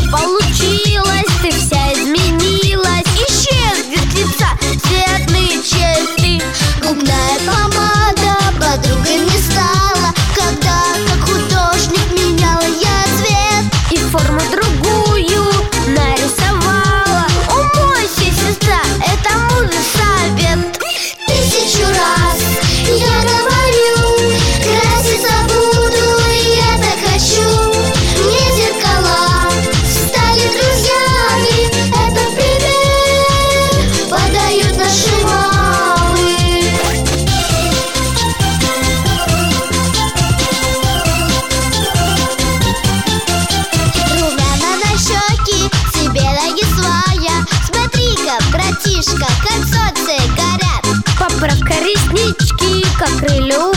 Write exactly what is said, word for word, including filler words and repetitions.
получилось, ты вся изменилась. Исчезнет с лица цветные черты. Губная помада подругой не стала, когда как художник меняла я цвет и форму другую нарисовала. Умойся, сестра, это мудрый совет. Тысячу раз я говорю, краситься буду, и я так хочу. Мне зеркала стали друзьями, этот пример подают наши мамы. Румяна на щеки, себе ноги своя. Смотри-ка, братишка, как солнце горят. Поправка реснички, как крылья